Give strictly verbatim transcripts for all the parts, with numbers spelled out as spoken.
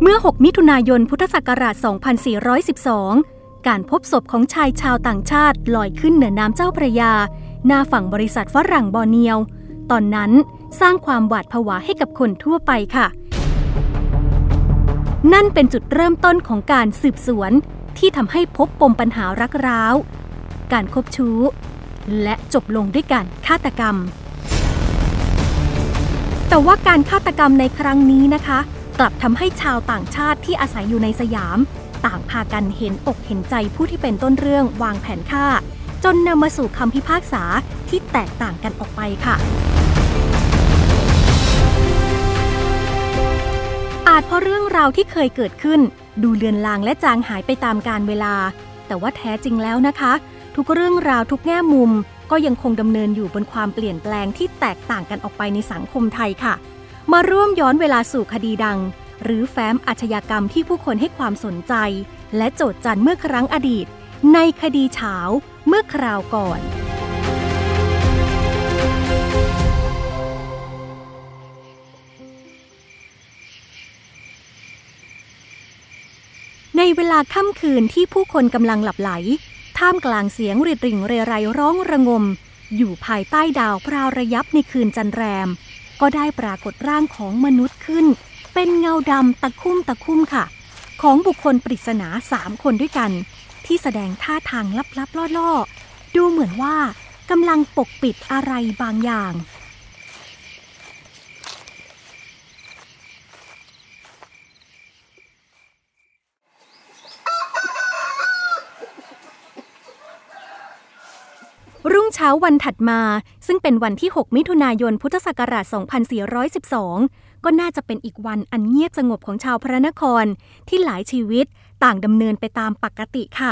เมื่อหกมิถุนายนพุทธศักราชสองพันสี่ร้อยสิบสองการพบศพของชายชาวต่างชาติลอยขึ้นเหนือน้ำเจ้าพระยาหน้าฝั่งบริษัทฝรั่งบอร์เนียวตอนนั้นสร้างความหวาดผวาให้กับคนทั่วไปค่ะนั่นเป็นจุดเริ่มต้นของการสืบสวนที่ทำให้พบปมปัญหารักร้าวการคบชู้และจบลงด้วยการฆาตกรรมแต่ว่าการฆาตกรรมในครั้งนี้นะคะกลับทำให้ชาวต่างชาติที่อาศัยอยู่ในสยามต่างพากันเห็นอกเห็นใจผู้ที่เป็นต้นเรื่องวางแผนฆ่าจนนำมาสู่คำพิพากษาที่แตกต่างกันออกไปค่ะอาจเพราะเรื่องราวที่เคยเกิดขึ้นดูเลือนลางและจางหายไปตามกาลเวลาแต่ว่าแท้จริงแล้วนะคะทุกเรื่องราวทุกแง่มุมก็ยังคงดำเนินอยู่บนความเปลี่ยนแปลงที่แตกต่างกันออกไปในสังคมไทยค่ะมาร่วมย้อนเวลาสู่คดีดังหรือแฟ้มอาชญากรรมที่ผู้คนให้ความสนใจและโจษจันเมื่อครั้งอดีตในคดีเฉาเมื่อคราวก่อนในเวลาค่ำคืนที่ผู้คนกำลังหลับไหลท่ามกลางเสียงริดริ่งเรไรร้องระงมอยู่ภายใต้ดาวพราวระยับในคืนจันแรมก็ได้ปรากฏร่างของมนุษย์ขึ้นเป็นเงาดำตะคุ่มตะคุ่มค่ะของบุคคลปริศนาสามคนด้วยกันที่แสดงท่าทางลับๆล่อๆดูเหมือนว่ากำลังปกปิดอะไรบางอย่างรุ่งเช้าวันถัดมาซึ่งเป็นวันที่หกมิถุนายนพุทธศักราชสองพันสี่ร้อยสิบสองก็น่าจะเป็นอีกวันอันเงียบสงบของชาวพระนครที่หลายชีวิตต่างดำเนินไปตามปกติค่ะ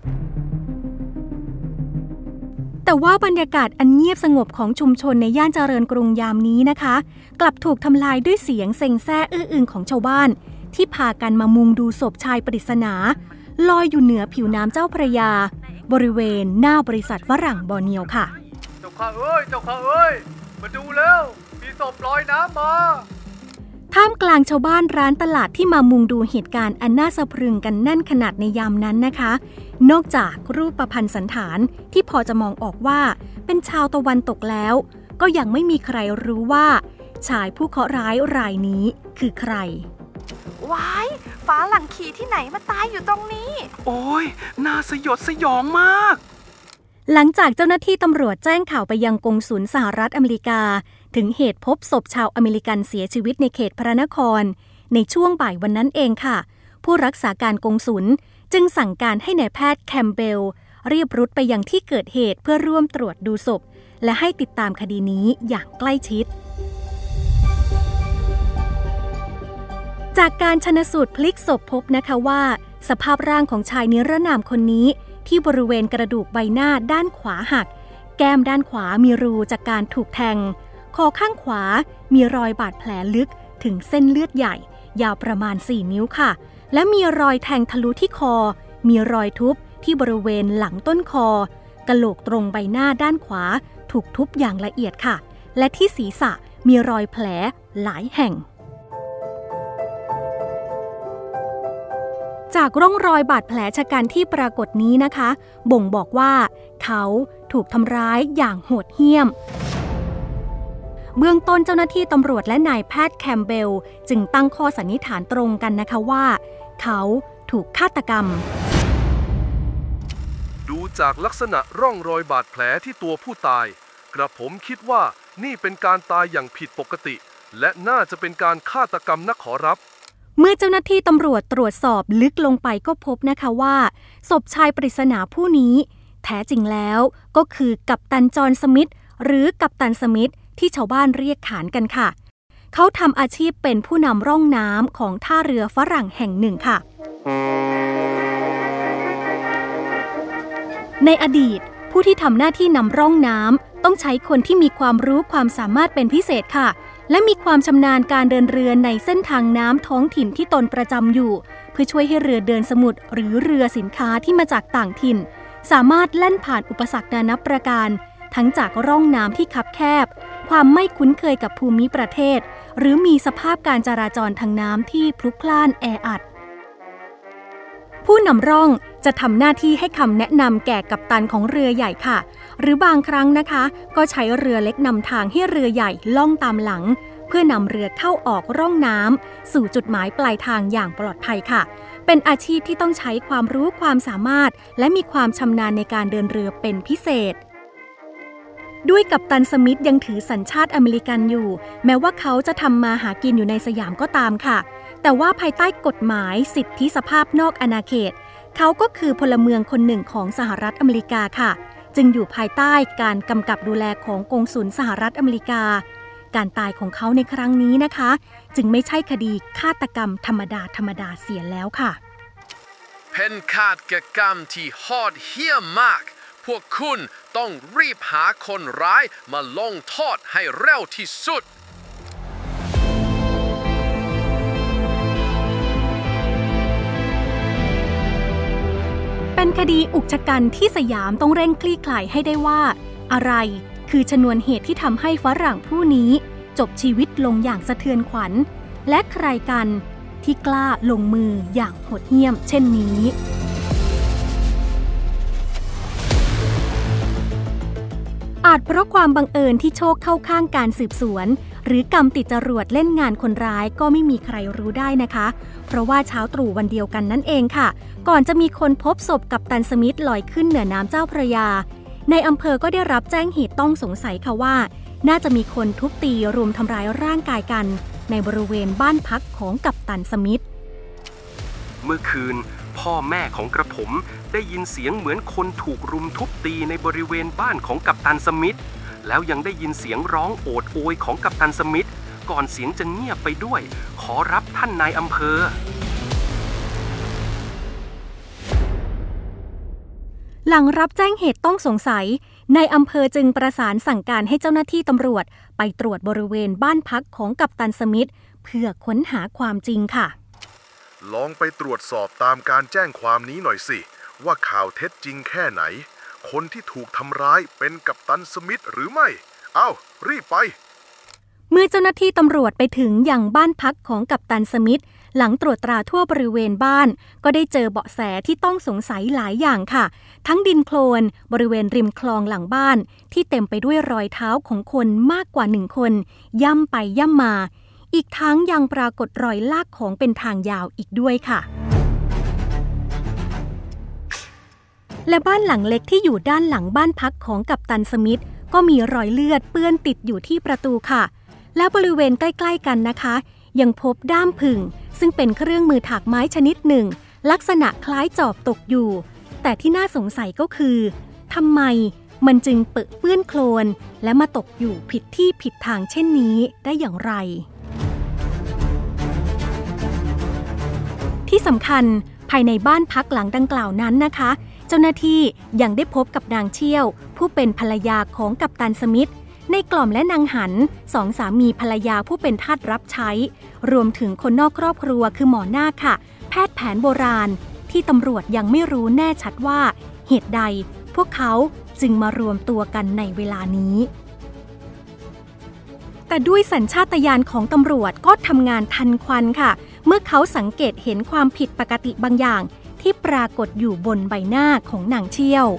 แต่ว่าบรรยากาศอันเงียบสงบของชุมชนในย่านเจริญกรุงยามนี้นะคะกลับถูกทำลายด้วยเสียงเซ็งแซ่อื้ออึงของชาวบ้านที่พากันมามุงดูศพชายปริศนาลอยอยู่เหนือผิวน้ำเจ้าพระยาบริเวณหน้าบริษัทฝรั่งบอร์เนียวค่ะเจ้าข้าเอ้ยเจ้าข้าเอ้ยมาดูแล้วมีศพลอยน้ำมาท่ามกลางชาวบ้านร้านตลาดที่มามุงดูเหตุการณ์อันน่าสะพรึงกันแน่นขนาดในยามนั้นนะคะนอกจากรูปพรรณสันฐานที่พอจะมองออกว่าเป็นชาวตะวันตกแล้วก็ยังไม่มีใครรู้ว่าชายผู้เคราะห์ร้ายรายนี้คือใครว้ายฟ้าหลังขี่ที่ไหนมาตายอยู่ตรงนี้โอ้ยน่าสยดสยองมากหลังจากเจ้าหน้าที่ตำรวจแจ้งข่าวไปยังกงสุลสหรัฐอเมริกาถึงเหตุพบศพชาวอเมริกันเสียชีวิตในเขตพระนครในช่วงบ่ายวันนั้นเองค่ะผู้รักษาการกงสุลจึงสั่งการให้นายแพทย์แคมเบลรีบรุดไปยังที่เกิดเหตุเพื่อร่วมตรวจดูศพและให้ติดตามคดีนี้อย่างใกล้ชิดจากการชันสูตรพลิกศพพบนะคะว่าสภาพร่างของชายนิรนามคนนี้ที่บริเวณกระดูกใบหน้าด้านขวาหักแก้มด้านขวามีรูจากการถูกแทงคอข้างขวามีรอยบาดแผลลึกถึงเส้นเลือดใหญ่ยาวประมาณสี่นิ้วค่ะและมีรอยแทงทะลุที่คอมีรอยทุบที่บริเวณหลังต้นคอกะโหลกตรงใบหน้าด้านขวาถูกทุบอย่างละเอียดค่ะและที่ศีรษะมีรอยแผลหลายแห่งจากร่องรอยบาดแผลชะกันที่ปรากฏนี้นะคะบ่งบอกว่าเขาถูกทำร้ายอย่างโหดเหี้ยมเบื้องต้นเจ้าหน้าที่ตำรวจและนายแพทย์แคมเบลจึงตั้งข้อสันนิษฐานตรงกันนะคะว่าเขาถูกฆาตกรรมดูจากลักษณะร่องรอยบาดแผลที่ตัวผู้ตายกระผมคิดว่านี่เป็นการตายอย่างผิดปกติและน่าจะเป็นการฆาตกรรมนักขอรับเมื่อเจ้าหน้าที่ตำรวจตรวจสอบลึกลงไปก็พบนะคะว่าศพชายปริศนาผู้นี้แท้จริงแล้วก็คือกัปตันจอห์นสมิธหรือกัปตันสมิธที่ชาวบ้านเรียกขานกันค่ะเขาทำอาชีพเป็นผู้นำร่องน้ำของท่าเรือฝรั่งแห่งหนึ่งค่ะในอดีตผู้ที่ทำหน้าที่นำร่องน้ำต้องใช้คนที่มีความรู้ความสามารถเป็นพิเศษค่ะและมีความชำนาญการเดินเรือในเส้นทางน้ำท้องถิ่นที่ตนประจำอยู่เพื่อช่วยให้เรือเดินสมุทรหรือเรือสินค้าที่มาจากต่างถิ่นสามารถแล่นผ่านอุปสรรคนานับประการทั้งจากร่องน้ำที่คับแคบความไม่คุ้นเคยกับภูมิประเทศหรือมีสภาพการจราจรทางน้ำที่พลุกพล่านแออัดผู้นำร่องจะทำหน้าที่ให้คำแนะนำแก่กัปตันของเรือใหญ่ค่ะหรือบางครั้งนะคะก็ใช้เรือเล็กนำทางให้เรือใหญ่ล่องตามหลังเพื่อนำเรือเข้าออกร่องน้ำสู่จุดหมายปลายทางอย่างปลอดภัยค่ะเป็นอาชีพที่ต้องใช้ความรู้ความสามารถและมีความชำนาญในการเดินเรือเป็นพิเศษด้วยกัปตันสมิธยังถือสัญชาติอเมริกันอยู่แม้ว่าเขาจะทำมาหากินอยู่ในสยามก็ตามค่ะแต่ว่าภายใต้กฎหมายสิทธิสภาพนอกอาณาเขตเขาก็คือพลเมืองคนหนึ่งของสหรัฐอเมริกาค่ะจึงอยู่ภายใต้การกำกับดูแลของกงสุลสหรัฐอเมริกาการตายของเขาในครั้งนี้นะคะจึงไม่ใช่คดีฆาตกรรมธรรมดาธรรมดาเสียแล้วค่ะเป็นฆาตกรรมที่โหดเหี้ยมมากพวกคุณต้องรีบหาคนร้ายมาลงโทษให้เร็วที่สุดเป็นคดีอุกชะกันที่สยามต้องเร่งคลี่คลายให้ได้ว่าอะไรคือชนวนเหตุที่ทำให้ฝรั่งผู้นี้จบชีวิตลงอย่างสะเทือนขวัญและใครกันที่กล้าลงมืออย่างโหดเหี้ยมเช่นนี้อาจเพราะความบังเอิญที่โชคเข้าข้างการสืบสวนหรือกรรมติดจรวดเล่นงานคนร้ายก็ไม่มีใครรู้ได้นะคะเพราะว่าเช้าตรู่วันเดียวกันนั่นเองค่ะก่อนจะมีคนพบศพกัปตันสมิธลอยขึ้นเหนือน้ำเจ้าพระยาในอำเภอก็ได้รับแจ้งเหตุต้องสงสัยค่ะว่าน่าจะมีคนทุบตีรุมทำร้ายร่างกายกันในบริเวณบ้านพักของกัปตันสมิธเมื่อคืนพ่อแม่ของกระผมได้ยินเสียงเหมือนคนถูกรุมทุบตีในบริเวณบ้านของกัปตันสมิธแล้วยังได้ยินเสียงร้องโอดโอยของกัปตันสมิธก่อนเสียงจะเงียบไปด้วยขอรับท่านนายอำเภอหลังรับแจ้งเหตุต้องสงสัยนายอำเภอจึงประสานสั่งการให้เจ้าหน้าที่ตำรวจไปตรวจบริเวณบ้านพักของกัปตันสมิธเพื่อค้นหาความจริงค่ะลองไปตรวจสอบตามการแจ้งความนี้หน่อยสิว่าข่าวเท็จจริงแค่ไหนคนที่ถูกทำร้ายเป็นกัปตันสมิธหรือไม่เอ้ารีบไปเมื่อเจ้าหน้าที่ตำรวจไปถึงยังบ้านพักของกัปตันสมิธหลังตรวจตราทั่วบริเวณบ้านก็ได้เจอเบาะแสที่ต้องสงสัยหลายอย่างค่ะทั้งดินโคลนบริเวณริมคลองหลังบ้านที่เต็มไปด้วยรอยเท้าของคนมากกว่าหนึ่งคนย่ำไปย่ำมาอีกทั้งยังปรากฏรอยลากของเป็นทางยาวอีกด้วยค่ะและบ้านหลังเล็กที่อยู่ด้านหลังบ้านพักของกัปตันสมิธก็มีรอยเลือดเปื้อนติดอยู่ที่ประตูค่ะและบริเวณใกล้ๆกันนะคะยังพบด้ามผึ่งซึ่งเป็นเครื่องมือถักไม้ชนิดหนึ่งลักษณะคล้ายจอบตกอยู่แต่ที่น่าสงสัยก็คือทำไมมันจึงเปื้อนเปื้อนโคลนและมาตกอยู่ผิดที่ผิดทางเช่นนี้ได้อย่างไรที่สำคัญภายในบ้านพักหลังดังกล่าวนั้นนะคะเจ้าหน้าที่ยังได้พบกับนางเชี่ยวผู้เป็นภรรยาของกัปตันสมิธในกล่อมและนางหันสองสามีภรรยาผู้เป็นทาสรับใช้รวมถึงคนนอกครอบครัวคือหมอนาคค่ะแพทย์แผนโบราณที่ตำรวจยังไม่รู้แน่ชัดว่าเหตุใดพวกเขาจึงมารวมตัวกันในเวลานี้แต่ด้วยสัญชาตญาณของตำรวจก็ทำงานทันควันค่ะเมื่อเขาสังเกตเห็นความผิดปกติบางอย่างที่ปรากฏอยู่บนใบหน้าของนางเชี่ยว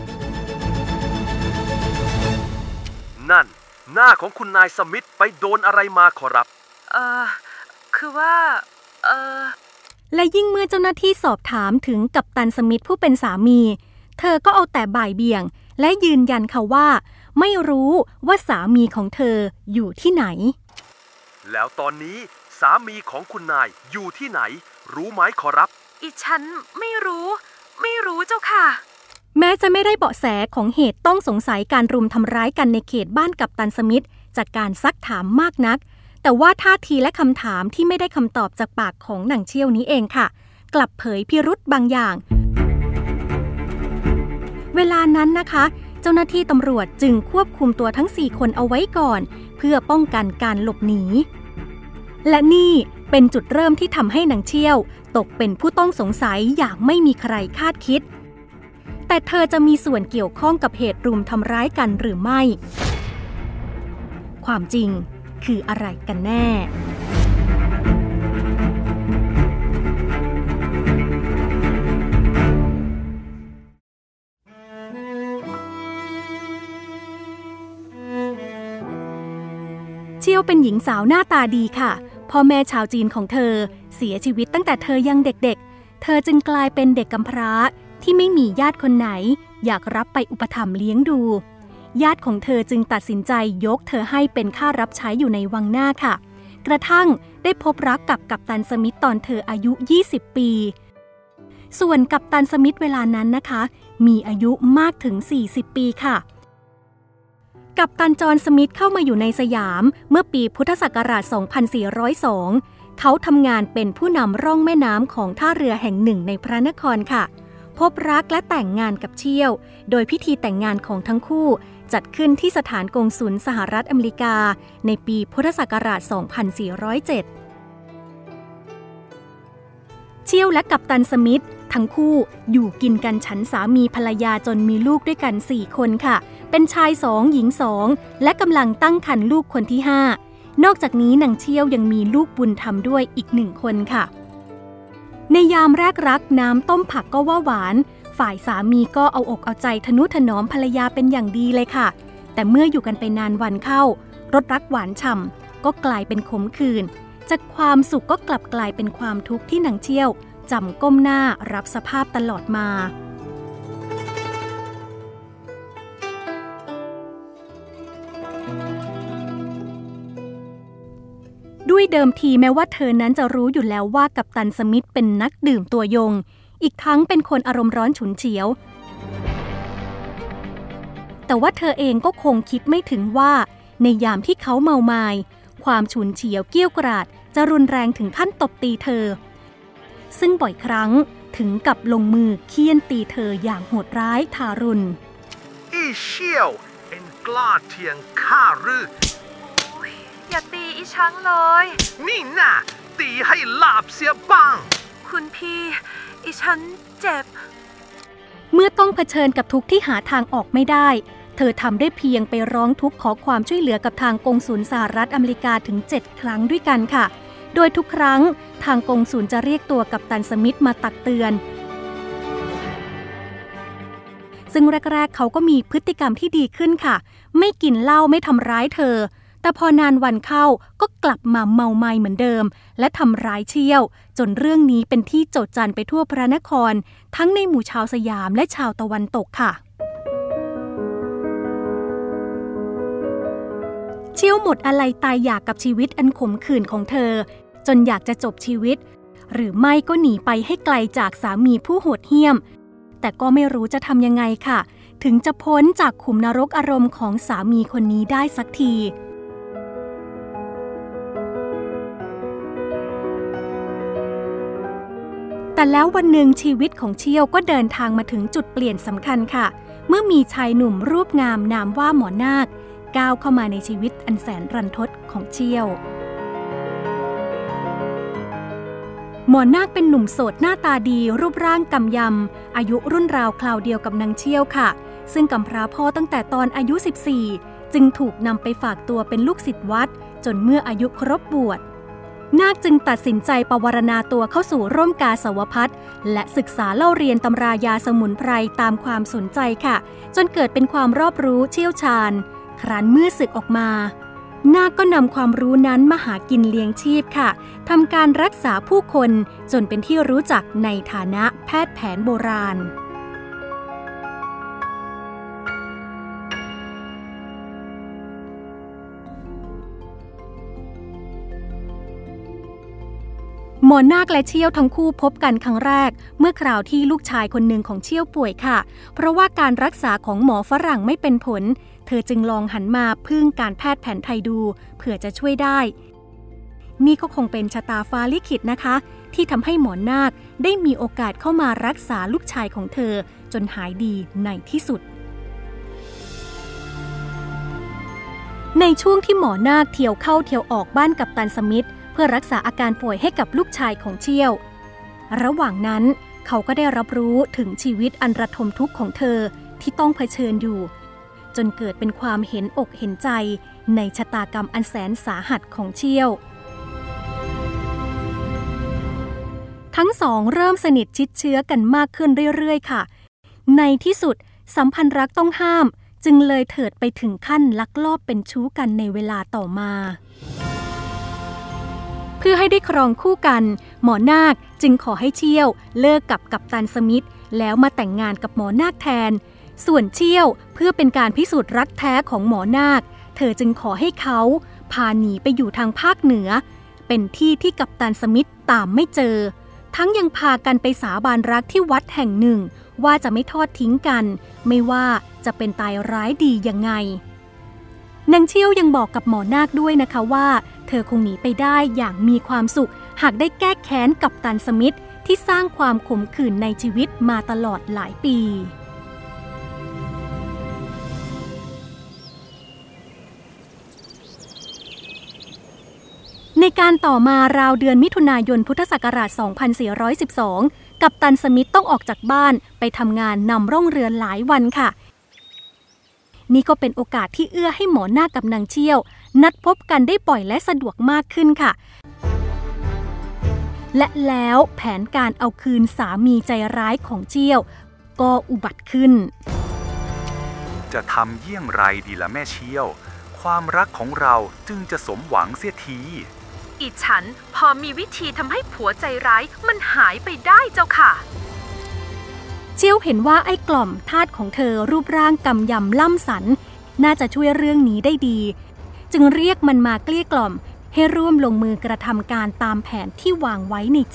นั่นหน้าของคุณนายสมิธไปโดนอะไรมาขอรับเอ่อคือว่าเอ่อและยิ่งเมื่อเจ้าหน้าที่สอบถามถึงกัปตันสมิธผู้เป็นสามีเธอก็เอาแต่บ่ายเบี่ยงและยืนยันค่ะว่าไม่รู้ว่าสามีของเธออยู่ที่ไหนแล้วตอนนี้สามีของคุณนายอยู่ที่ไหนรู้ไหมขอรับอีฉันไม่รู้ไม่รู้เจ้าค่ะแม้จะไม่ได้เบาะแสของเหตุต้องสงสัยการรุมทำร้ายกันในเขตบ้านกัปตันสมิธจากการซักถามมากนักแต่ว่าท่าทีและคำถามที่ไม่ได้คำตอบจากปากของนางเชี่ยวนี้เองค่ะกลับเผยพิรุธบางอย่างเวลานั้นนะคะเจ้าหน้าที่ตำรวจจึงควบคุมตัวทั้งสี่คนเอาไว้ก่อนเพื่อป้องกันการหลบหนีและนี่เป็นจุดเริ่มที่ทำให้นางเชี่ยวตกเป็นผู้ต้องสงสัยอย่างไม่มีใครคาดคิดแต่เธอจะมีส่วนเกี่ยวข้องกับเหตุรุมทำร้ายกันหรือไม่ความจริงคืออะไรกันแน่เชียวเป็นหญิงสาวหน้าตาดีค่ะพ่อแม่ชาวจีนของเธอเสียชีวิตตั้งแต่เธอยังเด็กๆเธอจึงกลายเป็นเด็กกำพร้าที่ไม่มีญาติคนไหนอยากรับไปอุปถัมภ์เลี้ยงดูญาติของเธอจึงตัดสินใจยกเธอให้เป็นข้ารับใช้อยู่ในวังหน้าค่ะกระทั่งได้พบรักกับกัปตันสมิธตอนเธออายุยี่สิบปีส่วนกัปตันสมิธเวลานั้นนะคะมีอายุมากถึงสี่สิบปีค่ะกัปตันจอห์นสมิธเข้ามาอยู่ในสยามเมื่อปีพุทธศักราช สองพันสี่ร้อยสอง เขาทำงานเป็นผู้นำร่องแม่น้ำของท่าเรือแห่งหนึ่งในพระนครค่ะพบรักและแต่งงานกับเชี่ยวโดยพิธีแต่งงานของทั้งคู่จัดขึ้นที่สถานกงสุลสหรัฐอเมริกาในปีพุทธศักราช สองพันสี่ร้อยเจ็ด เชี่ยวและกัปตันสมิธทั้งคู่อยู่กินกันฉันสามีภรรยาจนมีลูกด้วยกันสี่คนค่ะเป็นชายสองหญิงสองและกำลังตั้งครรภ์ลูกคนที่ห้านอกจากนี้นางเชี่ยวยังมีลูกบุญธรรมด้วยอีกหนึ่งคนค่ะในยามแรกรักน้ำต้มผักก็ว่าหวานฝ่ายสามีก็เอาอกเอาใจทนุถนอมภรรยาเป็นอย่างดีเลยค่ะแต่เมื่ออยู่กันไปนานวันเข้ารสรักหวานฉ่ำก็กลายเป็นขมขื่นจากความสุขก็กลับกลายเป็นความทุกข์ที่นางเชี่ยวจำก้มหน้ารับสภาพตลอดมาด้วยเดิมทีแม้ว่าเธอนั้นจะรู้อยู่แล้วว่ากัปตันสมิธเป็นนักดื่มตัวยงอีกทั้งเป็นคนอารมณ์ร้อนฉุนเฉียวแต่ว่าเธอเองก็คงคิดไม่ถึงว่าในยามที่เขาเมามายความฉุนเฉียวเกี้ยวกราดจะรุนแรงถึงขั้นตบตีเธอซึ่งบ่อยครั้งถึงกับลงมือเคี่ยนตีเธออย่างโหดร้ายทารุณอีเชี่ยวเอ็งกล้าเถียงข้าหรืออย่าตีอีฉันเลยนี่น่ะตีให้ลาบเสียบ้างคุณพี่อีฉันเจ็บเมื่อต้องเผชิญกับทุกข์ที่หาทางออกไม่ได้เธอทำได้เพียงไปร้องทุกข์ขอความช่วยเหลือกับทางกงสุลสหรัฐอเมริกาถึงเจ็ดครั้งด้วยกันค่ะโดยทุกครั้งทางกงสุลจะเรียกตัวกัปตันสมิธมาตักเตือนซึ่งแรกๆเขาก็มีพฤติกรรมที่ดีขึ้นค่ะไม่กินเหล้าไม่ทำร้ายเธอแต่พอนานวันเข้าก็กลับมาเมาไม้เหมือนเดิมและทำร้ายเชี่ยวจนเรื่องนี้เป็นที่โจษจันไปทั่วพระนครทั้งในหมู่ชาวสยามและชาวตะวันตกค่ะเชี่ยวหมดอะไรตายอยากกับชีวิตอันขมขื่นของเธอจนอยากจะจบชีวิตหรือไม่ก็หนีไปให้ไกลจากสามีผู้โหดเหี้ยมแต่ก็ไม่รู้จะทำยังไงค่ะถึงจะพ้นจากขุมนรกอารมณ์ของสามีคนนี้ได้สักทีแต่แล้ววันหนึ่งชีวิตของเชี่ยวก็เดินทางมาถึงจุดเปลี่ยนสำคัญค่ะเมื่อมีชายหนุ่มรูปงามนามว่าหมอนาคก้าวเข้ามาในชีวิตอันแสนรันทดของเชี่ยวหมอนาคเป็นหนุ่มโสดหน้าตาดีรูปร่างกำยำอายุรุ่นราวคราวเดียวกับนางเชี่ยวค่ะซึ่งกำพร้าพ่อตั้งแต่ตอนอายุสิบสี่จึงถูกนำไปฝากตัวเป็นลูกศิษย์วัดจนเมื่ออายุครบบวชนาคจึงตัดสินใจปวารณาตัวเข้าสู่ร่มกาสาวพัสต์และศึกษาเล่าเรียนตำรายาสมุนไพรตามความสนใจค่ะจนเกิดเป็นความรอบรู้เชี่ยวชาญครั้นเมื่อศึกออกมานาคก็นำความรู้นั้นมาหากินเลี้ยงชีพค่ะทำการรักษาผู้คนจนเป็นที่รู้จักในฐานะแพทย์แผนโบราณหมอนาคและเชี่ยวทั้งคู่พบกันครั้งแรกเมื่อคราวที่ลูกชายคนหนึ่งของเชี่ยวป่วยค่ะเพราะว่าการรักษาของหมอฝรั่งไม่เป็นผลเธอจึงลองหันมาพึ่งการแพทย์แผนไทยดูเผื่อจะช่วยได้นี่ก็คงเป็นชะตาฟ้าลิขิตนะคะที่ทำให้หมอนาคได้มีโอกาสเข้ามารักษาลูกชายของเธอจนหายดีในที่สุดในช่วงที่หมอนาคเที่ยวเข้าเที่ยวออกบ้านกัปตันสมิธเพื่อรักษาอาการป่วยให้กับลูกชายของเชี่ยวระหว่างนั้นเขาก็ได้รับรู้ถึงชีวิตอันระทมทุกข์ของเธอที่ต้องเผชิญอยู่จนเกิดเป็นความเห็นอกเห็นใจในชะตากรรมอันแสนสาหัสของเชี่ยวทั้งสองเริ่มสนิทชิดเชื้อกันมากขึ้นเรื่อยๆค่ะในที่สุดสัมพันธ์รักต้องห้ามจึงเลยเถิดไปถึงขั้นลักลอบเป็นชู้กันในเวลาต่อมาเพื่อให้ได้ครองคู่กันหมอนาคจึงขอให้เชี่ยวเลิกกับกัปตันสมิธแล้วมาแต่งงานกับหมอนาคแทนส่วนเชี่ยวเพื่อเป็นการพิสูจน์รักแท้ของหมอนาคเธอจึงขอให้เขาพาหนีไปอยู่ทางภาคเหนือเป็นที่ที่กัปตันสมิธตามไม่เจอทั้งยังพากันไปสาบานรักที่วัดแห่งหนึ่งว่าจะไม่ทอดทิ้งกันไม่ว่าจะเป็นตายร้ายดียังไงนางเชี่ยวยังบอกกับหมอนาคด้วยนะคะว่าเธอคงหนีไปได้อย่างมีความสุขหากได้แก้แค้นกัปตันสมิธที่สร้างความขมขื่นในชีวิตมาตลอดหลายปีในการต่อมาราวเดือนมิถุนายนพุทธศักราช สองพันสี่ร้อยสิบสอง กัปตันสมิธต้องออกจากบ้านไปทำงานนำร่องเรือหลายวันค่ะนี่ก็เป็นโอกาสที่เอื้อให้หมอนาคกับนางเชี่ยวนัดพบกันได้บ่อยและสะดวกมากขึ้นค่ะและแล้วแผนการเอาคืนสามีใจร้ายของเชี่ยวก็อุบัติขึ้นจะทำเยี่ยงไรดีล่ะแม่เชี่ยวความรักของเราจึงจะสมหวังเสียทีอีฉันพอมีวิธีทำให้ผัวใจร้ายมันหายไปได้เจ้าค่ะเชี่ยวเห็นว่าไอ้กล่อมทาสของเธอรูปร่างกำยำล่ำสันน่าจะช่วยเรื่องนี้ได้ดีจึงเรียกมันมาเกลี้ยกล่อมให้ร่วมลงมือกระทำการตามแผนที่วางไว้ในใจ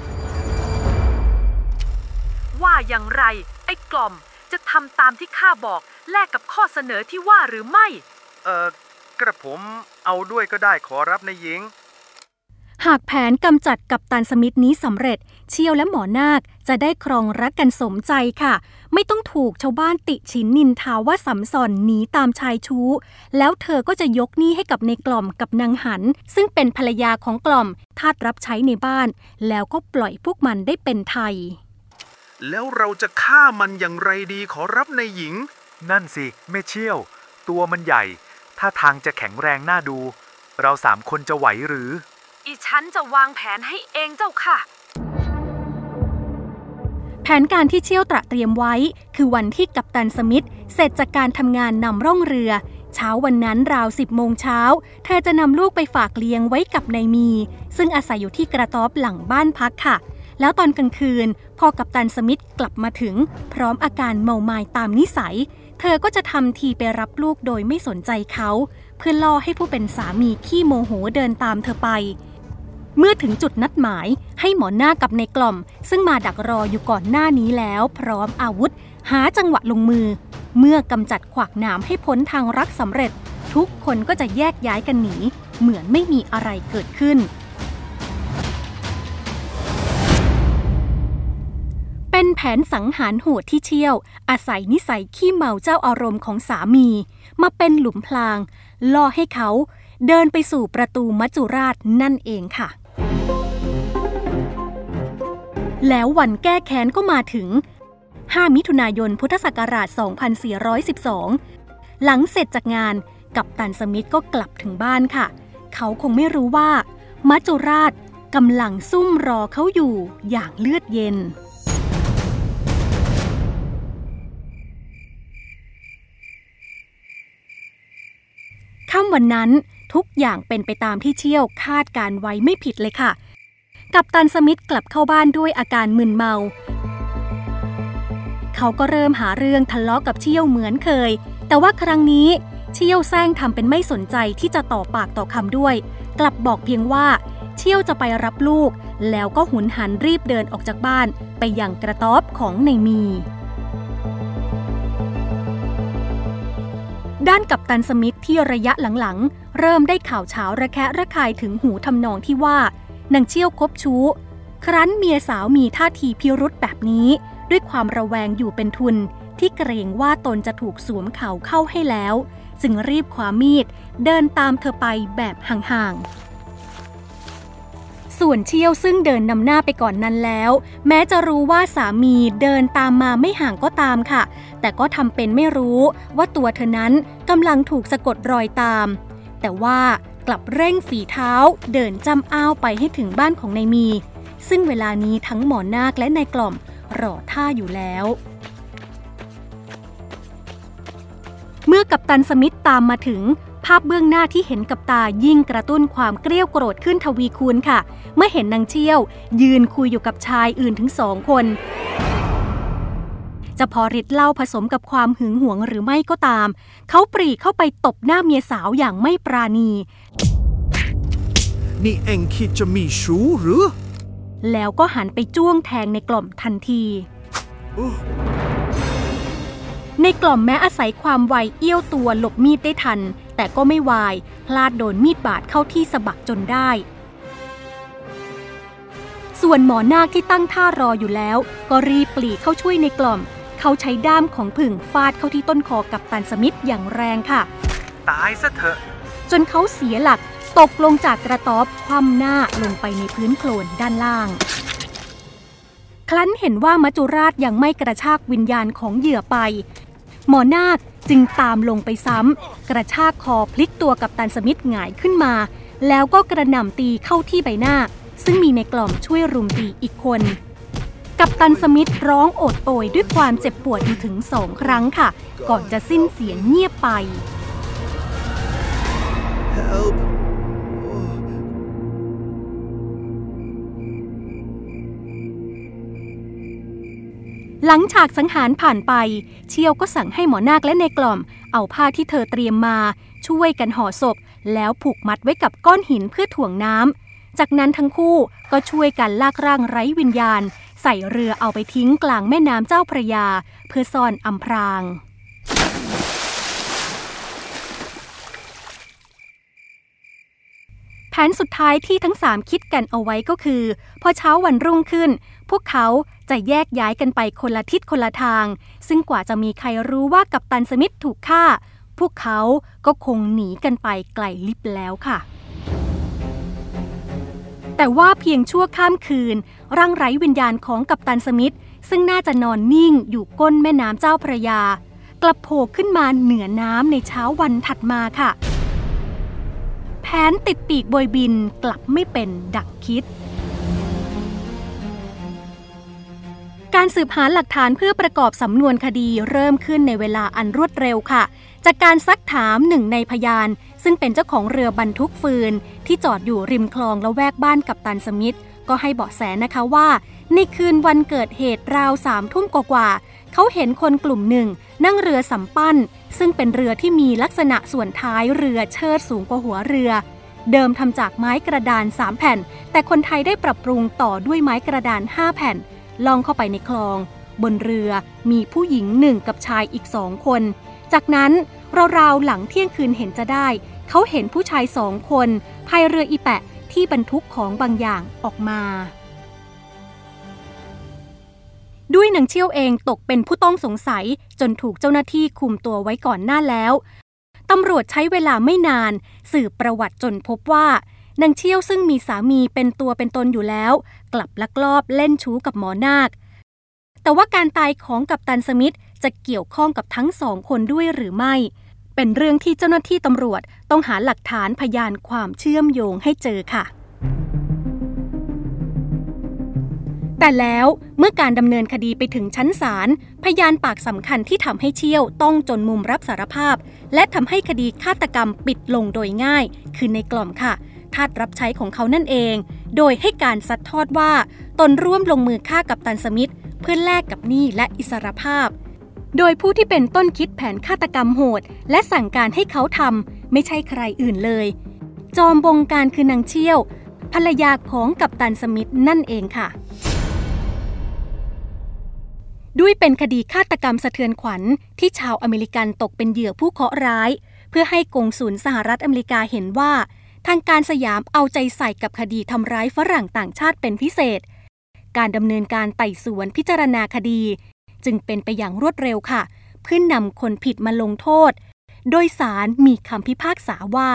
ว่าอย่างไรไอ้กล่อมจะทำตามที่ข้าบอกแลกกับข้อเสนอที่ว่าหรือไม่เอ่อกระผมเอาด้วยก็ได้ขอรับนายหญิงหากแผนกำจัดกัปตันสมิธนี้สำเร็จเชี่ยวและหมอนาคจะได้ครองรักกันสมใจค่ะไม่ต้องถูกชาวบ้านติฉินนินทาว่าสัมสอนหนีตามชายชู้แล้วเธอก็จะยกหนี้ให้กับในกล่อมกับนางหันซึ่งเป็นภรรยาของกล่อมทาสรับใช้ในบ้านแล้วก็ปล่อยพวกมันได้เป็นไทยแล้วเราจะฆ่ามันอย่างไรดีขอรับนายหญิงนั่นสิแม่เชี่ยวตัวมันใหญ่ท่าทางจะแข็งแรงน่าดูเราสามคนจะไหวหรืออีฉันจะวางแผนให้เองเจ้าค่ะแผนการที่เชี่ยวตระเตรียมไว้คือวันที่กัปตันสมิธเสร็จจากการทำงานนำร่องเรือเช้าวันนั้นราวสิบโมงเช้าเธอจะนำลูกไปฝากเลี้ยงไว้กับนายมีซึ่งอาศัยอยู่ที่กระต๊อบหลังบ้านพักค่ะแล้วตอนกลางคืนพอกัปตันสมิธกลับมาถึงพร้อมอาการเมามายตามนิสัยเธอก็จะทำทีไปรับลูกโดยไม่สนใจเขาเพื่อล่อให้ผู้เป็นสามีขี้โมโหเดินตามเธอไปเมื่อถึงจุดนัดหมายให้หมอนาคกับในกล่อมซึ่งมาดักรออยู่ก่อนหน้านี้แล้วพร้อมอาวุธหาจังหวะลงมือเมื่อกำจัดขวากหนามให้พ้นทางรักสำเร็จทุกคนก็จะแยกย้ายกันหนีเหมือนไม่มีอะไรเกิดขึ้นเป็นแผนสังหารโหดที่เชี่ยวอาศัยนิสัยขี้เมาเจ้าอารมณ์ของสามีมาเป็นหลุมพรางล่อให้เขาเดินไปสู่ประตูมัจจุราชนั่นเองค่ะแล้ววันแก้แค้นก็มาถึงห้ามิถุนายนพุทธศักราช สองพันสี่ร้อยสิบสอง หลังเสร็จจากงานกัปตันสมิธก็กลับถึงบ้านค่ะเขาคงไม่รู้ว่ามัจจุราชกำลังซุ่มรอเขาอยู่อย่างเลือดเย็นค่ำวันนั้นทุกอย่างเป็นไปตามที่เชี่ยวคาดการไว้ไม่ผิดเลยค่ะกัปตันสมิธกลับเข้าบ้านด้วยอาการมึนเมาเขาก็เริ่มหาเรื่องทะเลาะกับเชี่ยวเหมือนเคยแต่ว่าครั้งนี้เชี่ยวแซงทำเป็นไม่สนใจที่จะต่อปากต่อคำด้วยกลับบอกเพียงว่าเชี่ยวจะไปรับลูกแล้วก็หุนหันรีบเดินออกจากบ้านไปยังกระต๊อบของนายมีด้านกัปตันสมิธที่ระยะหลังๆเริ่มได้ข่าวเช้าระแคะระคายถึงหูทำนองที่ว่านางเชี่ยวคบชู้ครั้นเมียสาวมีท่าทีพิรุธแบบนี้ด้วยความระแวงอยู่เป็นทุนที่เกรงว่าตนจะถูกสวมเข่าเข้าให้แล้วจึงรีบคว้ามีดเดินตามเธอไปแบบห่างๆส่วนเชี่ยวซึ่งเดินนำหน้าไปก่อนนั้นแล้วแม้จะรู้ว่าสามีเดินตามมาไม่ห่างก็ตามค่ะแต่แต่ก็ทำเป็นไม่รู้ว่าตัวเธอนั้นกำลังถูกสะกดรอยตามแต่ว่ากลับเร่งฝีเท้าเดินจ้ำอ้าวไปให้ถึงบ้านของนายมีซึ่งเวลานี้ทั้งหมอนาคและนายกล่อมรอท่าอยู่แล้วเมื่อกัปตันสมิธตามมาถึงภาพเบื้องหน้าที่เห็นกับตายิ่งกระตุ้นความเกรี้ยวโกรธขึ้นทวีคูณค่ะเมื่อเห็นนางเชี่ยวยืนคุยอยู่กับชายอื่นถึงสองคนจะพอฤทธิ์เหล้าผสมกับความหึงหวงหรือไม่ก็ตามเขาปรีเข้าไปตบหน้าเมียสาวอย่างไม่ปราณีนี่เอ็งคิดจะมีชู้หรือแล้วก็หันไปจ้วงแทงในกล่อมทันทีในกล่อมแม้อาศัยความไวเอี้ยวตัวหลบมีดได้ทันแต่ก็ไม่วายพลาดโดนมีดบาดเข้าที่สะบักจนได้ส่วนหมอนาคที่ตั้งท่ารออยู่แล้วก็รีบปลีเข้าช่วยในกล่อมเขาใช้ด้ามของผึ่งฟาดเข้าที่ต้นคอกัปตันสมิธอย่างแรงค่ะตายซะเถอะจนเขาเสียหลักตกลงจากกระต๊อบคว่ำหน้าลงไปในพื้นโคลนด้านล่างครั้นเห็นว่ามัจจุราชยังไม่กระชากวิญญาณของเหยื่อไปหมอนาคจึงตามลงไปซ้ำกระชากคอพลิกตัวกัปตันสมิธหงายขึ้นมาแล้วก็กระหน่ำตีเข้าที่ใบหน้าซึ่งมีในกล่อมช่วยรุมตีอีกคนกัปตันสมิธร้องโอดโอยด้วยความเจ็บปวดอยู่ถึงสองครั้งค่ะก่อนจะสิ้นเสียงเงียบไป Helpหลังฉากสังหารผ่านไปเชียวก็สั่งให้หมอนาคและนายกล่อมเอาผ้าที่เธอเตรียมมาช่วยกันห่อศพแล้วผูกมัดไว้กับก้อนหินเพื่อถ่วงน้ำจากนั้นทั้งคู่ก็ช่วยกันลากร่างไร้วิญญาณใส่เรือเอาไปทิ้งกลางแม่น้ำเจ้าพระยาเพื่อซ่อนอำพรางแผนสุดท้ายที่ทั้งสามคิดกันเอาไว้ก็คือพอเช้าวันรุ่งขึ้นพวกเขาจะแยกย้ายกันไปคนละทิศคนละทางซึ่งกว่าจะมีใครรู้ว่ากัปตันสมิธถูกฆ่าพวกเขาก็คงหนีกันไปไกลลิบแล้วค่ะแต่ว่าเพียงชั่วข้ามคืนร่างไร้วิญญาณของกัปตันสมิธซึ่งน่าจะนอนนิ่งอยู่ก้นแม่น้ำเจ้าพระยากลับโผล่ขึ้นมาเหนือน้ำในเช้าวันถัดมาค่ะแผนติดปีกโบยบินกลับไม่เป็นดังคิดการสืบหาหลักฐานเพื่อประกอบสำนวนคดีเริ่มขึ้นในเวลาอันรวดเร็วค่ะจากการซักถามหนึ่งในพยานซึ่งเป็นเจ้าของเรือบรรทุกฟืนที่จอดอยู่ริมคลองละแวกบ้านกัปตันสมิธก็ให้เบาะแสนะคะว่าในคืนวันเกิดเหตุราวสามทุ่มกว่าๆเขาเห็นคนกลุ่มหนึ่งนั่งเรือสำปั้นซึ่งเป็นเรือที่มีลักษณะส่วนท้ายเรือเชิดสูงกว่าหัวเรือเดิมทำจากไม้กระดานสามแผ่นแต่คนไทยได้ปรับปรุงต่อด้วยไม้กระดานห้าแผ่นล่องเข้าไปในคลองบนเรือมีผู้หญิงหนึ่งกับชายอีกสองคนจากนั้นราวๆหลังเที่ยงคืนเห็นจะได้เขาเห็นผู้ชายสองคนพายเรืออีแปะที่บรรทุกของบางอย่างออกมาด้วยนางเชี่ยวเองตกเป็นผู้ต้องสงสัยจนถูกเจ้าหน้าที่คุมตัวไว้ก่อนหน้าแล้วตำรวจใช้เวลาไม่นานสืบประวัติจนพบว่านางเชี่ยวซึ่งมีสามีเป็นตัวเป็นตนอยู่แล้วกลับลักลอบเล่นชู้กับหมอนาคแต่ว่าการตายของกัปตันสมิธจะเกี่ยวข้องกับทั้งสองคนด้วยหรือไม่เป็นเรื่องที่เจ้าหน้าที่ตำรวจต้องหาหลักฐานพยานความเชื่อมโยงให้เจอค่ะแต่แล้วเมื่อการดำเนินคดีไปถึงชั้นศาลพยานปากสำคัญที่ทำให้เชี่ยวต้องจนมุมรับสารภาพและทำให้คดีฆาตกรรมปิดลงโดยง่ายคือในกล่อมค่ะทาสรับใช้ของเขานั่นเองโดยให้การซัดทอดว่าตนร่วมลงมือฆ่ากัปตันสมิธเพื่อแลกกับหนี้และอิสรภาพโดยผู้ที่เป็นต้นคิดแผนฆาตกรรมโหดและสั่งการให้เขาทำไม่ใช่ใครอื่นเลยจอมบงการคือนางเชี่ยวภรรยาของกัปตันสมิธนั่นเองค่ะด้วยเป็นคดีฆาตกรรมสะเทือนขวัญที่ชาวอเมริกันตกเป็นเหยื่อผู้เคราะห์ร้ายเพื่อให้กงสุลสหรัฐอเมริกาเห็นว่าทางการสยามเอาใจใส่กับคดีทำร้ายฝรั่งต่างชาติเป็นพิเศษการดำเนินการไต่สวนพิจารณาคดีจึงเป็นไปอย่างรวดเร็วค่ะเพื่อนำคนผิดมาลงโทษโดยศาลมีคำพิพากษาว่า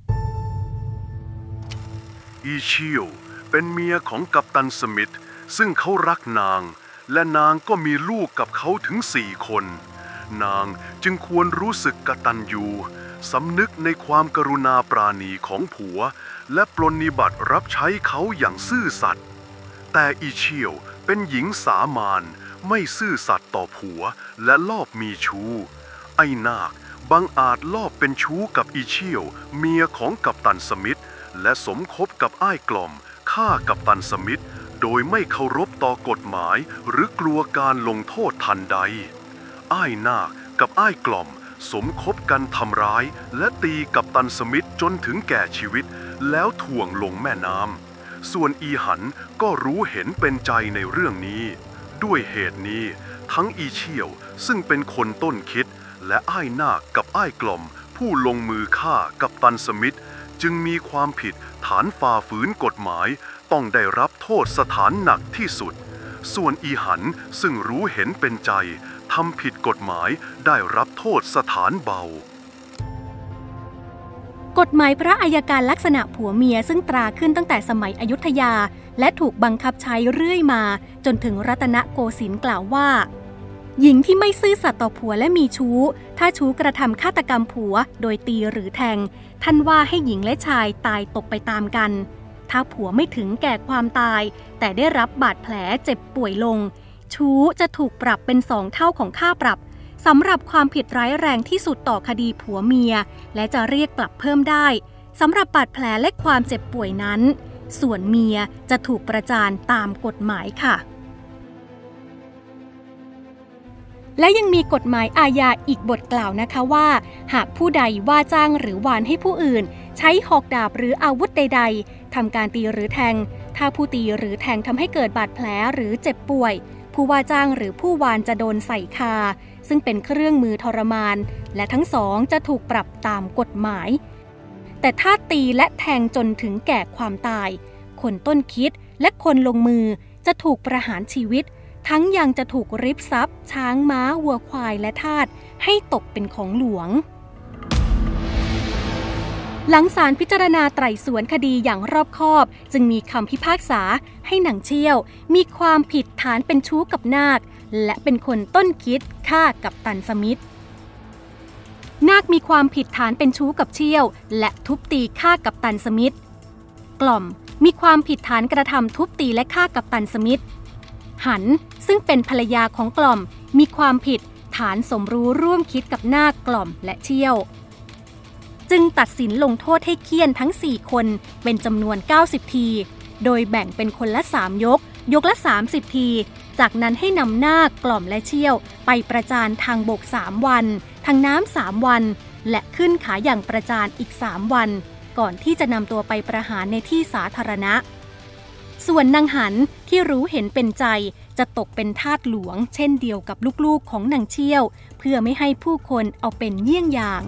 อีชิวเป็นเมียของกัปตันสมิธซึ่งเขารักนางและนางก็มีลูกกับเขาถึงสี่คนนางจึงควรรู้สึกกตัญญูสำนึกในความกรุณาปราณีของผัวและปรนนิบัติรับใช้เขาอย่างซื่อสัตย์แต่อีเชี่ยวเป็นหญิงสามานไม่ซื่อสัตย์ต่อผัวและลอบมีชู้ไอ้นาคบังอาจลอบเป็นชู้กับอีเชี่ยวเมียของกัปตันสมิธและสมคบกับอ้ายกล่อมฆ่ากัปตันสมิธโดยไม่เคารพต่อกฎหมายหรือกลัวการลงโทษทันใดอ้ายนาคกับอ้ายกล่อมสมคบกันทำร้ายและตีกัปตันสมิธจนถึงแก่ชีวิตแล้วถ่วงลงแม่น้ำส่วนอีหันก็รู้เห็นเป็นใจในเรื่องนี้ด้วยเหตุนี้ทั้งอีเชี่ยวซึ่งเป็นคนต้นคิดและอ้ายนาคกับอ้ายกล่อมผู้ลงมือฆ่ากัปตันสมิธจึงมีความผิดฐานฝ่าฝืนกฎหมายต้องได้รับโทษสถานหนักที่สุดส่วนอีหันซึ่งรู้เห็นเป็นใจทำผิดกฎหมายได้รับโทษสถานเบากฎหมายพระอัยการลักษณะผัวเมียซึ่งตราขึ้นตั้งแต่สมัยอยุธยาและถูกบังคับใช้เรื่อยมาจนถึงรัตนโกสินทร์กล่าวว่าหญิงที่ไม่ซื่อสัตย์ต่อผัวและมีชู้ถ้าชู้กระทำฆาตกรรมผัวโดยตีหรือแทงท่านว่าให้หญิงและชายตายตกไปตามกันถ้าผัวไม่ถึงแก่ความตายแต่ได้รับบาดแผลเจ็บป่วยลงชู้จะถูกปรับเป็นสองเท่าของค่าปรับสำหรับความผิดร้ายแรงที่สุดต่อคดีผัวเมียและจะเรียกปรับเพิ่มได้สำหรับบาดแผลและความเจ็บป่วยนั้นส่วนเมียจะถูกประจานตามกฎหมายค่ะและยังมีกฎหมายอาญาอีกบทกล่าวนะคะว่าหากผู้ใดว่าจ้างหรือวานให้ผู้อื่นใช้หอกดาบหรืออาวุธใดๆทำการตีหรือแทงถ้าผู้ตีหรือแทงทำให้เกิดบาดแผลหรือเจ็บป่วยผู้ว่าจ้างหรือผู้วานจะโดนใส่คาซึ่งเป็นเครื่องมือทรมานและทั้งสองจะถูกปรับตามกฎหมายแต่ถ้าตีและแทงจนถึงแก่ความตายคนต้นคิดและคนลงมือจะถูกประหารชีวิตทั้งยังจะถูกริบทรัพย์ช้างม้าวัวควายและทาสให้ตกเป็นของหลวงหลังศาลพิจารณาไตร่สวนคดีอย่างรอบคอบจึงมีคำพิพากษาให้นางเชี่ยวมีความผิดฐานเป็นชู้กับนาคและเป็นคนต้นคิดฆ่ากัปตันสมิธนาคมีความผิดฐานเป็นชู้กับเชี่ยวและทุบตีฆ่ากัปตันสมิธกล่อมมีความผิดฐานกระทำทุบตีและฆ่ากัปตันสมิธหันซึ่งเป็นภรรยาของกล่อมมีความผิดฐานสมรู้ร่วมคิดกับนาคกล่อมและเชี่ยวจึงตัดสินลงโทษให้เฆี่ยนทั้งสี่คนเป็นจำนวนเก้าสิบทีโดยแบ่งเป็นคนละสามยกยกละสามสิบทีจากนั้นให้นำนาคกล่อมและเชี่ยวไปประจานทางบกสามวันทางน้ำสามวันและขึ้นขาอย่างประจานอีกสามวันก่อนที่จะนำตัวไปประหารในที่สาธารณะส่วนนางหันที่รู้เห็นเป็นใจจะตกเป็นทาสหลวงเช่นเดียวกับลูกๆของนางเชี่ยวเพื่อไม่ให้ผู้คนเอาเป็นเยี่ยงอย่าง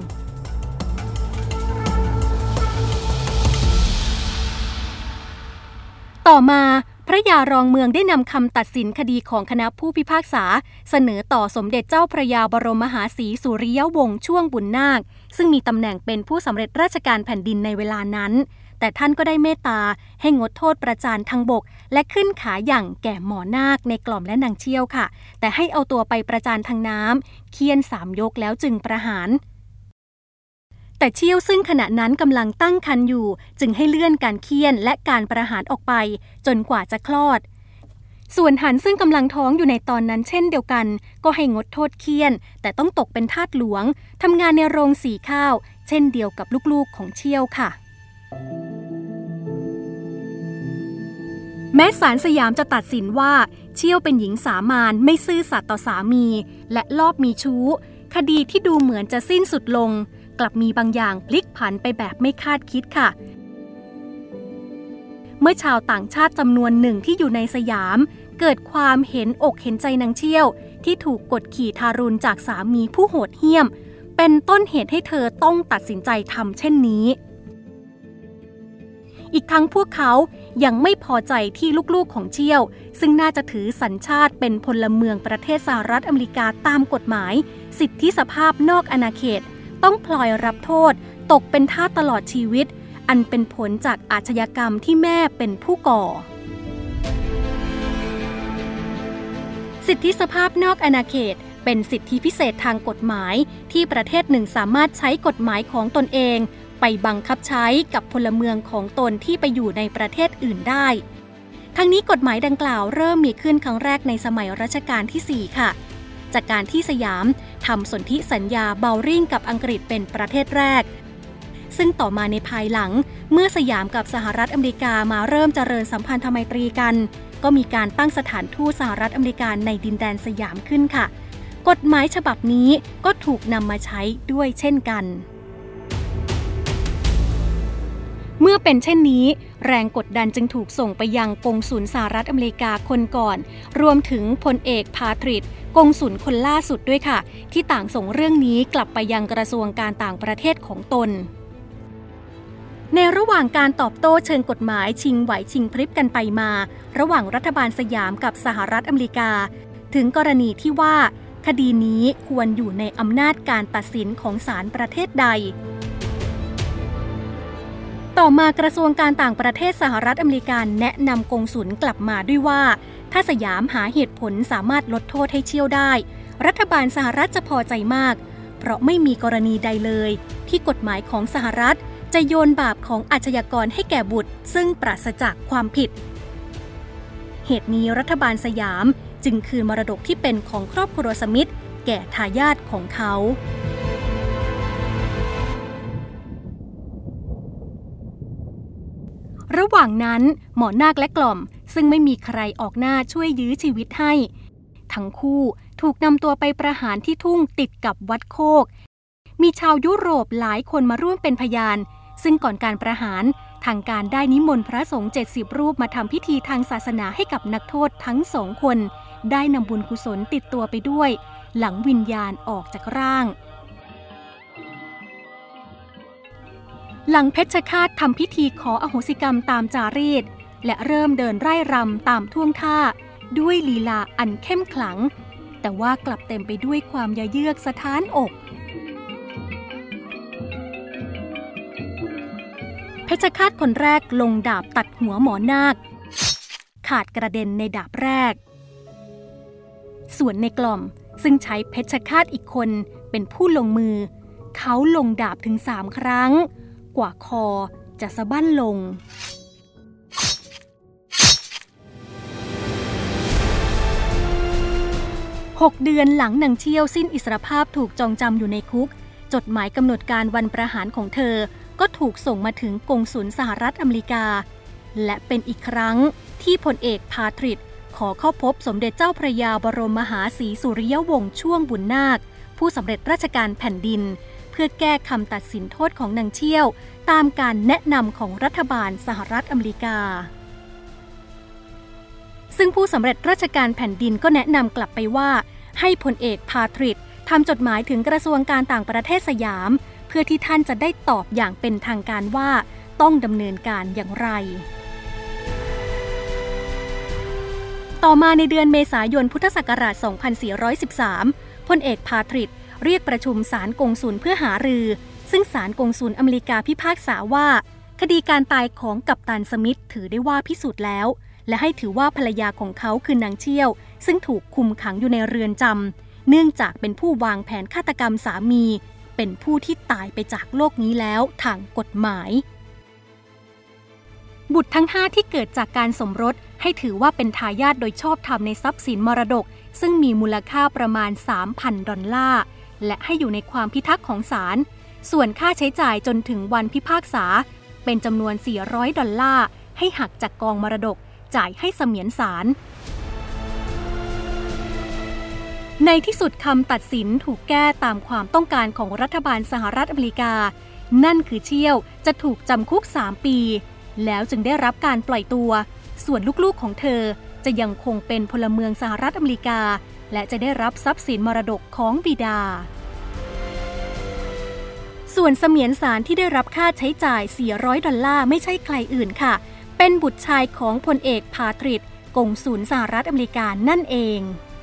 ต่อมาพระยารองเมืองได้นำคำตัดสินคดีของคณะผู้พิพากษาเสนอต่อสมเด็จเจ้าพระยาบรมมหาศรีสุริยวงศ์ช่วงบุญนาคซึ่งมีตำแหน่งเป็นผู้สำเร็จราชการแผ่นดินในเวลานั้นแต่ท่านก็ได้เมตตาให้งดโทษประจานทางบกและขึ้นขาหยั่งแก่หมอนาคในกล่อมและนางเชี่ยวค่ะแต่ให้เอาตัวไปประจานทางน้ำเคี่ยนสามยกแล้วจึงประหารแต่เชี่ยวซึ่งขณะนั้นกำลังตั้งครรภ์อยู่จึงให้เลื่อนการเคี่ยนและการประหารออกไปจนกว่าจะคลอดส่วนหันซึ่งกำลังท้องอยู่ในตอนนั้นเช่นเดียวกันก็ให้งดโทษเคี่ยนแต่ต้องตกเป็นทาสหลวงทำงานในโรงสีข้าวเช่นเดียวกับลูกๆของเชี่ยวค่ะแม้ศาลสยามจะตัดสินว่าเชี่ยวเป็นหญิงสามานไม่ซื่อสัตย์ต่อสามีและลอบมีชู้คดีที่ดูเหมือนจะสิ้นสุดลงกลับมีบางอย่างพลิกผันไปแบบไม่คาดคิดค่ะเมื่อชาวต่างชาติจำนวนหนึ่งที่อยู่ในสยามเกิดความเห็นอกเห็นใจนางเชี่ยวที่ถูกกดขี่ทารุณจากสามีผู้โหดเหี้ยมเป็นต้นเหตุให้เธอต้องตัดสินใจทำเช่นนี้อีกทั้งพวกเขายังไม่พอใจที่ลูกๆของเชี่ยวซึ่งน่าจะถือสัญชาติเป็นพลเมืองประเทศสหรัฐอเมริกาตามกฎหมายสิทธิสภาพนอกอาณาเขตต้องพลอยรับโทษตกเป็นทาสตลอดชีวิตอันเป็นผลจากอาชญากรรมที่แม่เป็นผู้ก่อสิทธิสภาพนอกอาณาเขตเป็นสิทธิพิเศษทางกฎหมายที่ประเทศหนึ่งสามารถใช้กฎหมายของตนเองไปบังคับใช้กับพลเมืองของตนที่ไปอยู่ในประเทศอื่นได้ทั้งนี้กฎหมายดังกล่าวเริ่มมีขึ้นครั้งแรกในสมัยรัชกาลที่สี่ค่ะจากการที่สยามทำสนธิสัญญาเบลริงกับอังกฤษเป็นประเทศแรกซึ่งต่อมาในภายหลังเมื่อสยามกับสหรัฐอเมริกามาเริ่มเจริญสัมพันธไมตรีกันก็มีการตั้งสถานทูตสหรัฐอเมริกาในดินแดนสยามขึ้นค่ะกฎหมายฉบับนี้ก็ถูกนำมาใช้ด้วยเช่นกันเมื่อเป็นเช่นนี้แรงกดดันจึงถูกส่งไปยังกงสุลสหรัฐอเมริกาคนก่อนรวมถึงพลเอกพาทริดกงสุลคนล่าสุดด้วยค่ะที่ต่างส่งเรื่องนี้กลับไปยังกระทรวงการต่างประเทศของตนในระหว่างการตอบโต้เชิงกฎหมายชิงไหวชิงพริบกันไปมาระหว่างรัฐบาลสยามกับสหรัฐอเมริกาถึงกรณีที่ว่าคดีนี้ควรอยู่ในอำนาจการตัดสินของศาลประเทศใดต่อมากระทรวงการต่างประเทศสหรัฐอเมริกาแนะนำกงสุลกลับมาด้วยว่าถ้าสยามหาเหตุผลสามารถลดโทษให้เชี่ยวได้รัฐบาลสหรัฐจะพอใจมากเพราะไม่มีกรณีใดเลยที่กฎหมายของสหรัฐจะโยนบาปของอาชญากรให้แก่บุตรซึ่งปราศจากความผิดเหตุนี้รัฐบาลสยามจึงคืนมรดกที่เป็นของครอบครัวสมิธแก่ทายาทของเขาระหว่างนั้นหมอนาคและกล่อมซึ่งไม่มีใครออกหน้าช่วยยื้อชีวิตให้ทั้งคู่ถูกนำตัวไปประหารที่ทุ่งติดกับวัดโคกมีชาวยุโรปหลายคนมาร่วมเป็นพยานซึ่งก่อนการประหารทางการได้นิมนต์พระสงฆ์เจ็ดสิบรูปมาทำพิธีทางศาสนาให้กับนักโทษทั้งสองคนได้นำบุญกุศลติดตัวไปด้วยหลังวิญญาณออกจากร่างหลังเพชฌฆาตทำพิธีขออโหสิกรรมตามจารีตและเริ่มเดินไร่รำตามท่วงท่าด้วยลีลาอันเข้มขลังแต่ว่ากลับเต็มไปด้วยความยะเยือกสะท้านอกเพชฌฆาตคนแรกลงดาบตัดหัวหมอนาคขาดกระเด็นในดาบแรกส่วนในกล่อมซึ่งใช้เพชฌฆาตอีกคนเป็นผู้ลงมือเขาลงดาบถึงสามครั้งกว่าคอจะสะบั้นลงหกเดือนหลังนางเชี่ยวสิ้นอิสรภาพถูกจองจำอยู่ในคุกจดหมายกำหนดการวันประหารของเธอก็ถูกส่งมาถึงกงสุลสหรัฐอเมริกาและเป็นอีกครั้งที่พลเอกพาทริดขอเข้าพบสมเด็จเจ้าพระยาบรมมหาศรีสุริยวงศ์ช่วงบุญนาคผู้สำเร็จราชการแผ่นดินเพื่อแก้คำตัดสินโทษของนางเชี่ยวตามการแนะนำของรัฐบาลสหรัฐอเมริกาซึ่งผู้สำเร็จราชการแผ่นดินก็แนะนำกลับไปว่าให้พลเอกพาทริดทำจดหมายถึงกระทรวงการต่างประเทศสยามเพื่อที่ท่านจะได้ตอบอย่างเป็นทางการว่าต้องดำเนินการอย่างไรต่อมาในเดือนเมษายนพุทธศักราช สองพันสี่ร้อยสิบสาม พลเอกพาทริดเรียกประชุมศาลกงสุลเพื่อหารือซึ่งศาลกงสุลอเมริกาพิพากษาว่าคดีการตายของกัปตันสมิธถือได้ว่าพิสูจน์แล้วและให้ถือว่าภรรยาของเขาคือนางเชี่ยวซึ่งถูกคุมขังอยู่ในเรือนจำเนื่องจากเป็นผู้วางแผนฆาตกรรมสามีเป็นผู้ที่ตายไปจากโลกนี้แล้วทางกฎหมายบุตรทั้งห้าที่เกิดจากการสมรสให้ถือว่าเป็นทายาทโดยชอบธรรมในทรัพย์สินมรดกซึ่งมีมูลค่าประมาณ สามพัน ดอลลาร์และให้อยู่ในความพิทักษ์ของศาลส่วนค่าใช้จ่ายจนถึงวันพิพากษาเป็นจำนวนสี่ร้อยดอลลาร์ให้หักจากกองมรดกจ่ายให้เสมียนศาลในที่สุดคำตัดสินถูกแก้ตามความต้องการของรัฐบาลสหรัฐอเมริกานั่นคือเชี่ยวจะถูกจำคุกสามปีแล้วจึงได้รับการปล่อยตัวส่วนลูกๆของเธอจะยังคงเป็นพลเมืองสหรัฐอเมริกาและจะได้รับทรัพย์สินมรดกของบิดาส่วนเสมียนศาลที่ได้รับค่าใช้จ่ายสี่ร้อยดอลลาร์ไม่ใช่ใครอื่นค่ะเป็นบุตรชายของพลเอกพาทริดกงสุลสหรัฐอเมริกานั่นเอง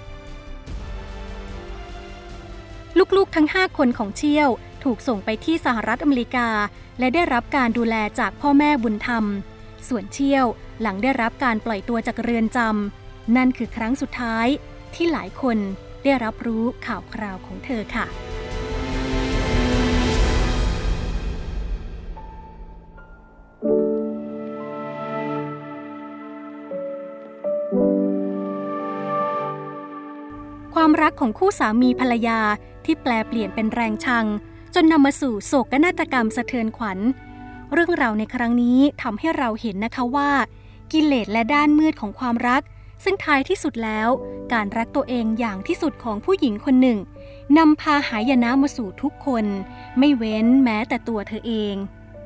ลูกๆทั้งห้าคนของเชี่ยวถูกส่งไปที่สหรัฐอเมริกาและได้รับการดูแลจากพ่อแม่บุญธรรมส่วนเชี่ยวหลังได้รับการปล่อยตัวจากเรือนจำนั่นคือครั้งสุดท้ายที่หลายคนได้รับรู้ข่าวคราวของเธอค่ะความรักของคู่สามีภรรยาที่แปลเปลี่ยนเป็นแรงชังจนนำมาสู่โศกนาฏกรรมสะเทือนขวัญเรื่องราวในครั้งนี้ทำให้เราเห็นนะคะว่ากิเลสและด้านมืดของความรักซึ่งท้ายที่สุดแล้วการรักตัวเองอย่างที่สุดของผู้หญิงคนหนึ่งนำพาหายนะมาสู่ทุกคนไม่เว้นแม้แต่ตัวเธอเอง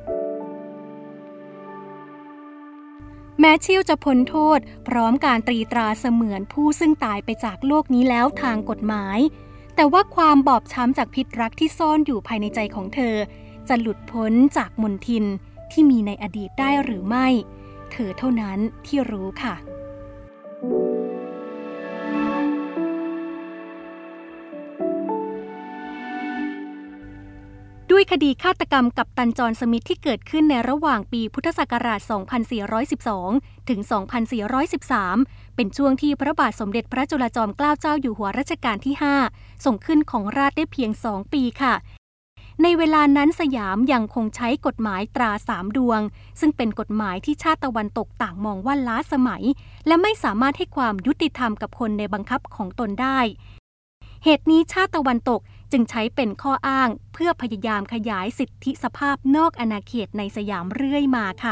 แม้เชี่ยวจะพ้นโทษพร้อมการตรีตราเสมือนผู้ซึ่งตายไปจากโลกนี้แล้วทางกฎหมายแต่ว่าความบอบช้ำจากพิษรักที่ซ่อนอยู่ภายในใจของเธอจะหลุดพ้นจากมลทินที่มีในอดีตได้หรือไม่เธอเท่านั้นที่รู้ค่ะด้วยคดีฆาตกรรมกัปตันจอห์นสมิธที่เกิดขึ้นในระหว่างปีพุทธศักราช สองพันสี่ร้อยสิบสอง ถึง สองพันสี่ร้อยสิบสาม เป็นช่วงที่พระบาทสมเด็จพระจุลจอมเกล้าเจ้าอยู่หัวรัชกาลที่ ห้า ทรงขึ้นของราชย์ได้เพียง สอง ปีค่ะในเวลานั้นสยามยังคงใช้กฎหมายตราสามดวงซึ่งเป็นกฎหมายที่ชาติตะวันตกต่างมองว่าล้าสมัยและไม่สามารถให้ความยุติธรรมกับคนในบังคับของตนได้เหตุนี้ชาติตะวันตกจึงใช้เป็นข้ออ้างเพื่อพยายามขยายสิทธิสภาพนอกอาณาเขตในสยามเรื่อยมาค่ะ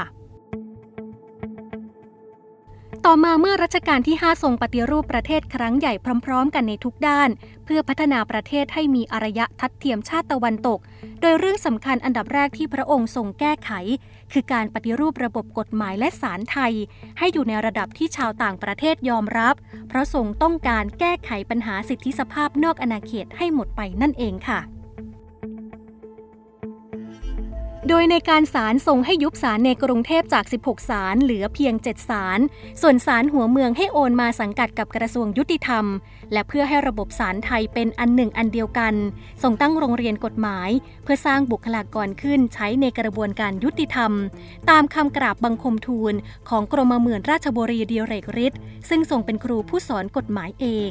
ต่อมาเมื่อรัชกาลที่ ห้า ทรงปฏิรูปประเทศครั้งใหญ่พร้อมๆกันในทุกด้านเพื่อพัฒนาประเทศให้มีอารยะทัดเทียมชาติตะวันตกโดยเรื่องสำคัญอันดับแรกที่พระองค์ทรงแก้ไขคือการปฏิรูประบบกฎหมายและศาลไทยให้อยู่ในระดับที่ชาวต่างประเทศยอมรับเพราะทรงต้องการแก้ไขปัญหาสิทธิสภาพนอกอาณาเขตให้หมดไปนั่นเองค่ะโดยในการศาลทรงให้ยุบศาลในกรุงเทพจากสิบหกศาลเหลือเพียงเจ็ดศาลส่วนศาลหัวเมืองให้โอนมาสังกัดกับกระทรวงยุติธรรมและเพื่อให้ระบบศาลไทยเป็นอันหนึ่งอันเดียวกันทรงตั้งโรงเรียนกฎหมายเพื่อสร้างบุคลากรขึ้นใช้ในกระบวนการยุติธรรมตามคำกราบบังคมทูลของกรมหมื่นราชบุรีดิเรกฤทธิ์ซึ่งทรงเป็นครูผู้สอนกฎหมายเอง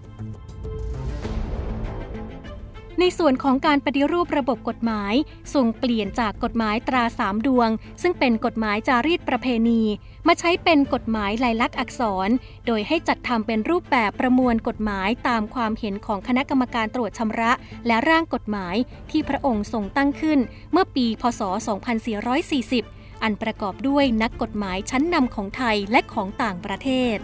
ในส่วนของการปฏิรูประบบกฎหมายทรงเปลี่ยนจากกฎหมายตราสามดวงซึ่งเป็นกฎหมายจารีตประเพณีมาใช้เป็นกฎหมายลายลักษณ์อักษรโดยให้จัดทำเป็นรูปแบบประมวลกฎหมายตามความเห็นของคณะกรรมการตรวจชำระและร่างกฎหมายที่พระองค์ทรงตั้งขึ้นเมื่อปีพ.ศ. สองพันสี่ร้อยสี่สิบอันประกอบด้วยนักกฎหมายชั้นนำของไทยและของต่างประเทศ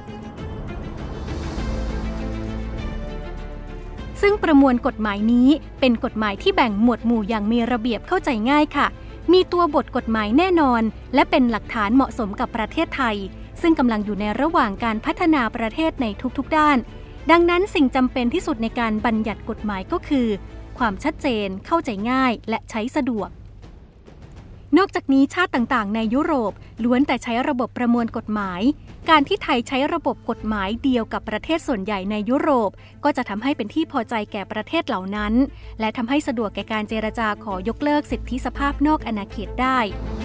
ซึ่งประมวลกฎหมายนี้เป็นกฎหมายที่แบ่งหมวดหมู่อย่างมีระเบียบเข้าใจง่ายค่ะมีตัวบทกฎหมายแน่นอนและเป็นหลักฐานเหมาะสมกับประเทศไทยซึ่งกำลังอยู่ในระหว่างการพัฒนาประเทศในทุกๆด้านดังนั้นสิ่งจำเป็นที่สุดในการบัญญัติกฎหมายก็คือความชัดเจนเข้าใจง่ายและใช้สะดวกนอกจากนี้ชาติต่างๆในยุโรปล้วนแต่ใช้ระบบประมวลกฎหมายการที่ไทยใช้ระบบกฎหมายเดียวกับประเทศส่วนใหญ่ในยุโรปก็จะทำให้เป็นที่พอใจแก่ประเทศเหล่านั้นและทำให้สะดวกแก่การเจรจาขอยกเลิกสิทธิสภาพนอกอาณาเขตได้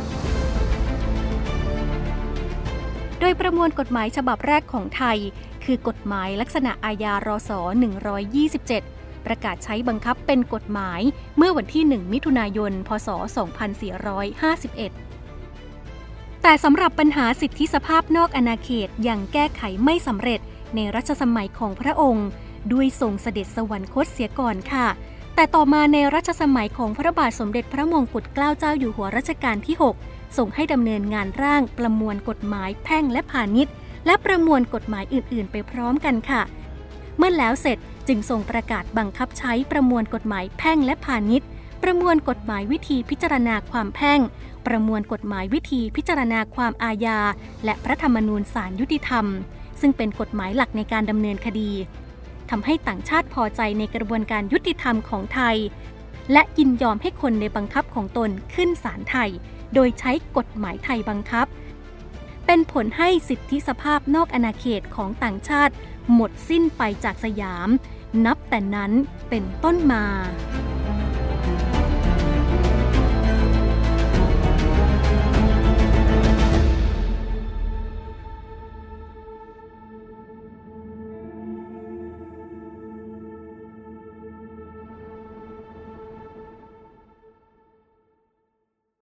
โดยประมวลกฎหมายฉบับแรกของไทยคือกฎหมายลักษณะอาญารศหนึ่งร้อยยี่สิบเจ็ดประกาศใช้บังคับเป็นกฎหมายเมื่อวันที่หนึ่งมิถุนายนพ.ศ. สองพันสี่ร้อยห้าสิบเอ็ดแต่สำหรับปัญหาสิทธิสภาพนอกอาณาเขตยังแก้ไขไม่สำเร็จในรัชสมัยของพระองค์ด้วยทรงเสด็จสวรรคตเสียก่อนค่ะแต่ต่อมาในรัชสมัยของพระบาทสมเด็จพระมงกุฎเกล้าเจ้าอยู่หัวรัชกาลที่หกทรงให้ดำเนินงานร่างประมวลกฎหมายแพ่งและพาณิชย์และประมวลกฎหมายอื่นๆไปพร้อมกันค่ะเมื่อแล้วเสร็จจึงทรงประกาศบังคับใช้ประมวลกฎหมายแพ่งและพาณิชย์ประมวลกฎหมายวิธีพิจารณาความแพ่งประมวลกฎหมายวิธีพิจารณาความอาญาและพระธรรมนูญศาลยุติธรรมซึ่งเป็นกฎหมายหลักในการดำเนินคดีทำให้ต่างชาติพอใจในกระบวนการยุติธรรมของไทยและยินยอมให้คนในบังคับของตนขึ้นศาลไทยโดยใช้กฎหมายไทยบังคับเป็นผลให้สิทธิสภาพนอกอาณาเขตของต่างชาติหมดสิ้นไปจากสยามนับแต่นั้นเป็นต้นมา